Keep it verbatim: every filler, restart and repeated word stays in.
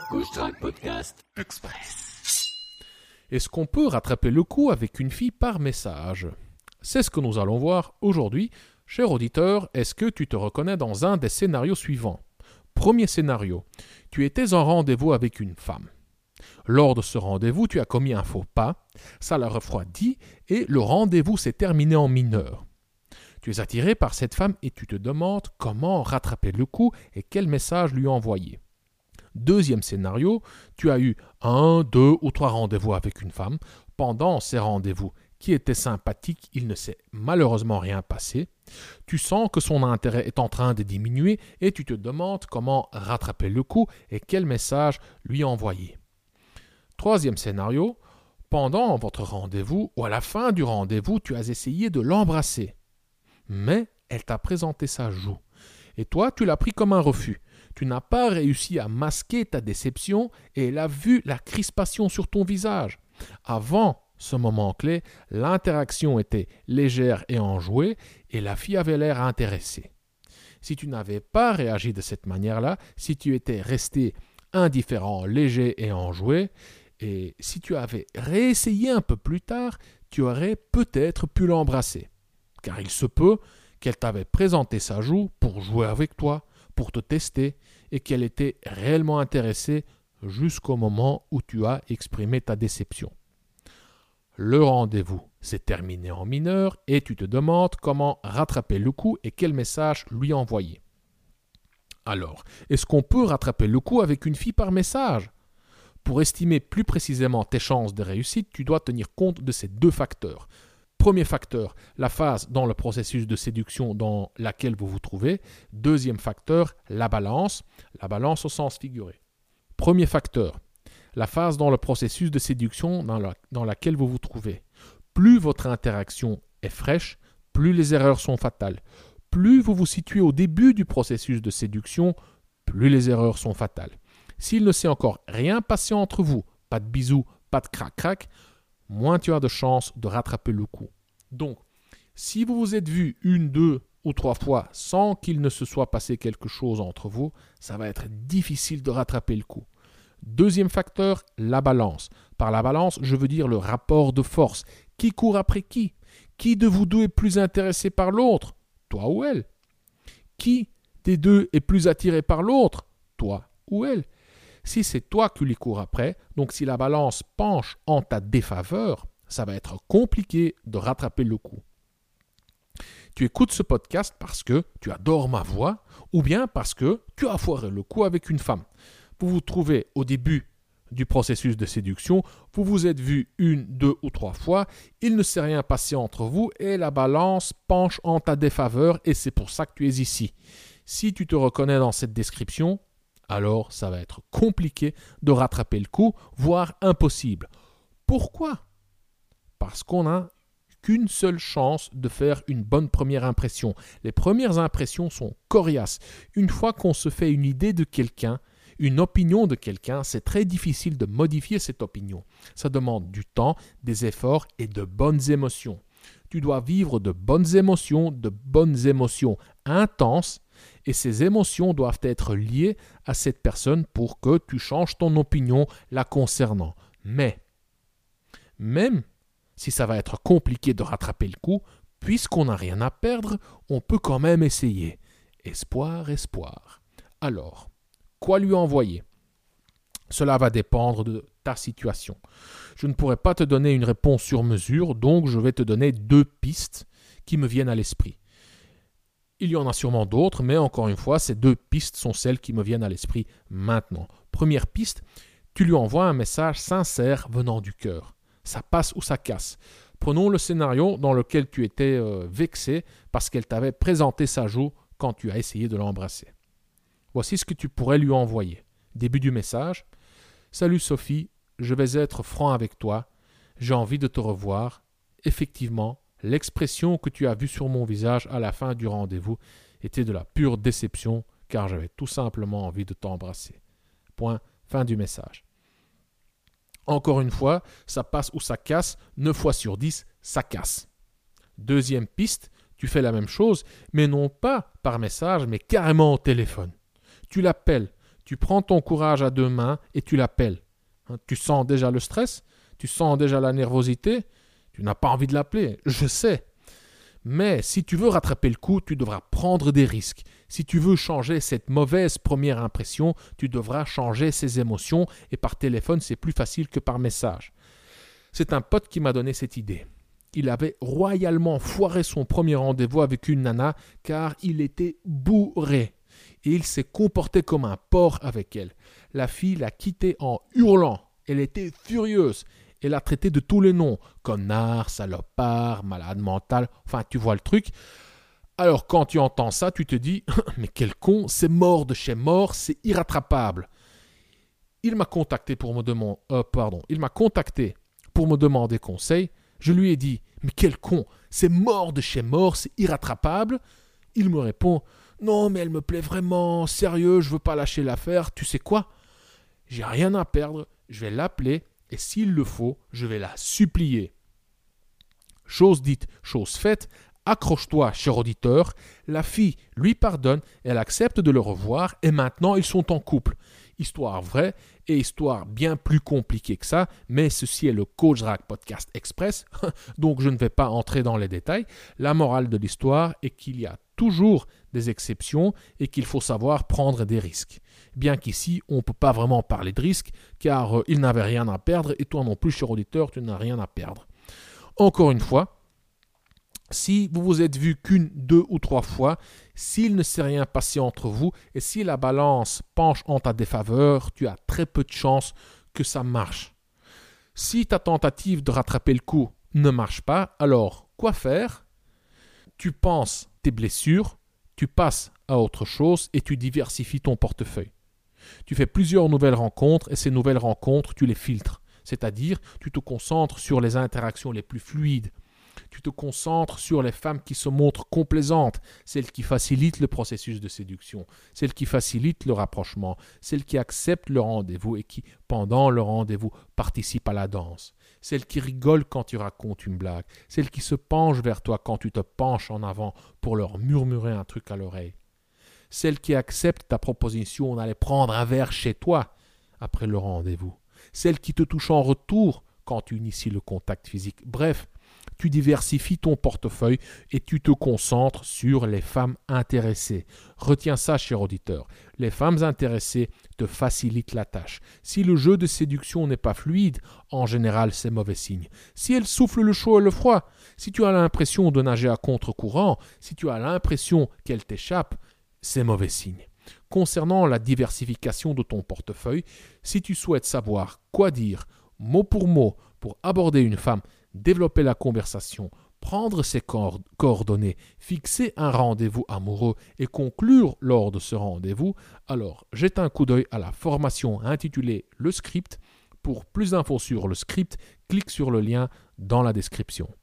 Couche-Tard Podcast Express. Est-ce qu'on peut rattraper le coup avec une fille par message? C'est ce que nous allons voir aujourd'hui. Cher auditeur, est-ce que tu te reconnais dans un des scénarios suivants? Premier scénario, tu étais en rendez-vous avec une femme. Lors de ce rendez-vous, tu as commis un faux pas, ça l'a refroidi et le rendez-vous s'est terminé en mineur. Tu es attiré par cette femme et tu te demandes comment rattraper le coup et quel message lui envoyer. Deuxième scénario, tu as eu un, deux ou trois rendez-vous avec une femme. Pendant ces rendez-vous qui étaient sympathiques, il ne s'est malheureusement rien passé. Tu sens que son intérêt est en train de diminuer et tu te demandes comment rattraper le coup et quel message lui envoyer. Troisième scénario, pendant votre rendez-vous ou à la fin du rendez-vous, tu as essayé de l'embrasser. Mais elle t'a présenté sa joue. Et toi, tu l'as pris comme un refus. Tu n'as pas réussi à masquer ta déception et elle a vu la crispation sur ton visage. Avant ce moment clé, l'interaction était légère et enjouée et la fille avait l'air intéressée. Si tu n'avais pas réagi de cette manière-là, si tu étais resté indifférent, léger et enjoué, et si tu avais réessayé un peu plus tard, tu aurais peut-être pu l'embrasser. Car il se peut qu'elle t'avait présenté sa joue pour jouer avec toi, pour te tester, et qu'elle était réellement intéressée jusqu'au moment où tu as exprimé ta déception. Le rendez-vous s'est terminé en mineur et tu te demandes comment rattraper le coup et quel message lui envoyer. Alors, est-ce qu'on peut rattraper le coup avec une fille par message? Pour estimer plus précisément tes chances de réussite, tu dois tenir compte de ces deux facteurs. Premier facteur, la phase dans le processus de séduction dans laquelle vous vous trouvez. Deuxième facteur, la balance, la balance au sens figuré. Premier facteur, la phase dans le processus de séduction dans, la, dans laquelle vous vous trouvez. Plus votre interaction est fraîche, plus les erreurs sont fatales. Plus vous vous situez au début du processus de séduction, plus les erreurs sont fatales. S'il ne s'est encore rien passé entre vous, pas de bisous, pas de crac-crac, moins tu as de chances de rattraper le coup. Donc, si vous vous êtes vu une, deux ou trois fois sans qu'il ne se soit passé quelque chose entre vous, ça va être difficile de rattraper le coup. Deuxième facteur, la balance. Par la balance, je veux dire le rapport de force. Qui court après qui? Qui de vous deux est plus intéressé par l'autre? Toi ou elle? Qui des deux est plus attiré par l'autre? Toi ou elle? Si c'est toi qui les cours après, donc si la balance penche en ta défaveur, ça va être compliqué de rattraper le coup. Tu écoutes ce podcast parce que tu adores ma voix ou bien parce que tu as foiré le coup avec une femme. Vous vous trouvez au début du processus de séduction, vous vous êtes vu une, deux ou trois fois, il ne s'est rien passé entre vous et la balance penche en ta défaveur et c'est pour ça que tu es ici. Si tu te reconnais dans cette description, alors ça va être compliqué de rattraper le coup, voire impossible. Pourquoi? Parce qu'on n'a qu'une seule chance de faire une bonne première impression. Les premières impressions sont coriaces. Une fois qu'on se fait une idée de quelqu'un, une opinion de quelqu'un, c'est très difficile de modifier cette opinion. Ça demande du temps, des efforts et de bonnes émotions. Tu dois vivre de bonnes émotions, de bonnes émotions intenses, et ces émotions doivent être liées à cette personne pour que tu changes ton opinion la concernant. Mais, même si ça va être compliqué de rattraper le coup, puisqu'on n'a rien à perdre, on peut quand même essayer. Espoir, espoir. Alors, quoi lui envoyer? Cela va dépendre de ta situation. Je ne pourrai pas te donner une réponse sur mesure, donc je vais te donner deux pistes qui me viennent à l'esprit. Il y en a sûrement d'autres, mais encore une fois, ces deux pistes sont celles qui me viennent à l'esprit maintenant. Première piste, tu lui envoies un message sincère venant du cœur. Ça passe ou ça casse. Prenons le scénario dans lequel tu étais euh, vexé parce qu'elle t'avait présenté sa joue quand tu as essayé de l'embrasser. Voici ce que tu pourrais lui envoyer. Début du message. « Salut Sophie, je vais être franc avec toi. J'ai envie de te revoir. Effectivement, l'expression que tu as vue sur mon visage à la fin du rendez-vous était de la pure déception car j'avais tout simplement envie de t'embrasser. » Point, fin du message. Encore une fois, ça passe ou ça casse, neuf fois sur dix, ça casse. Deuxième piste, tu fais la même chose, mais non pas par message, mais carrément au téléphone. Tu l'appelles, Tu prends ton courage à deux mains et tu l'appelles. Hein, tu sens déjà le stress, tu sens déjà la nervosité, tu n'as pas envie de l'appeler, je sais. Mais si tu veux rattraper le coup, tu devras prendre des risques. Si tu veux changer cette mauvaise première impression, tu devras changer ses émotions et par téléphone, c'est plus facile que par message. C'est un pote qui m'a donné cette idée. Il avait royalement foiré son premier rendez-vous avec une nana car il était bourré. Et il s'est comporté comme un porc avec elle. La fille l'a quitté en hurlant. Elle était furieuse. Elle l'a traité de tous les noms. Connard, salopard, malade mental. Enfin, tu vois le truc. Alors, quand tu entends ça, tu te dis « Mais quel con, c'est mort de chez mort, c'est irrattrapable. » Il m'a contacté pour me demander... Euh, pardon. Il m'a contacté pour me demander conseil. Je lui ai dit « Mais quel con, c'est mort de chez mort, c'est irrattrapable. » Il me répond « Non, mais elle me plaît vraiment, sérieux, je veux pas lâcher l'affaire, tu sais quoi? J'ai rien à perdre, je vais l'appeler et s'il le faut, je vais la supplier. » Chose dite, chose faite, accroche-toi, cher auditeur, la fille lui pardonne, elle accepte de le revoir et maintenant ils sont en couple. Histoire vraie et histoire bien plus compliquée que ça, mais ceci est le Coach Rack Podcast Express, donc je ne vais pas entrer dans les détails. La morale de l'histoire est qu'il y a toujours des exceptions et qu'il faut savoir prendre des risques. Bien qu'ici, on ne peut pas vraiment parler de risques, car euh, il n'avait rien à perdre et toi non plus, cher auditeur, tu n'as rien à perdre. Encore une fois, si vous vous êtes vu qu'une, deux ou trois fois, s'il ne s'est rien passé entre vous et si la balance penche en ta défaveur, tu as très peu de chances que ça marche. Si ta tentative de rattraper le coup ne marche pas, alors quoi faire? Tu penses tes blessures, tu passes à autre chose et tu diversifies ton portefeuille. Tu fais plusieurs nouvelles rencontres et ces nouvelles rencontres, tu les filtres. C'est-à-dire, tu te concentres sur les interactions les plus fluides. Tu te concentres sur les femmes qui se montrent complaisantes, celles qui facilitent le processus de séduction, celles qui facilitent le rapprochement, celles qui acceptent le rendez-vous et qui, pendant le rendez-vous, participent à la danse, celles qui rigolent quand tu racontes une blague, celles qui se penchent vers toi quand tu te penches en avant pour leur murmurer un truc à l'oreille, celles qui acceptent ta proposition d'aller prendre un verre chez toi après le rendez-vous, celles qui te touchent en retour quand tu inities le contact physique. Bref, tu diversifies ton portefeuille et tu te concentres sur les femmes intéressées. Retiens ça, cher auditeur. Les femmes intéressées te facilitent la tâche. Si le jeu de séduction n'est pas fluide, en général, c'est mauvais signe. Si elles soufflent le chaud et le froid, si tu as l'impression de nager à contre-courant, si tu as l'impression qu'elles t'échappent, c'est mauvais signe. Concernant la diversification de ton portefeuille, si tu souhaites savoir quoi dire, mot pour mot, pour aborder une femme, développer la conversation, prendre ses coordonnées, fixer un rendez-vous amoureux et conclure lors de ce rendez-vous, alors jette un coup d'œil à la formation intitulée « Le script ». Pour plus d'infos sur le script, clique sur le lien dans la description.